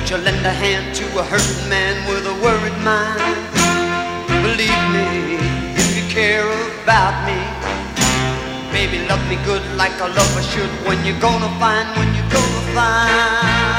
Won't you lend a hand to a hurting man with a worried mind? Believe me, if you care about me, baby, love me good like a lover should. When you gonna find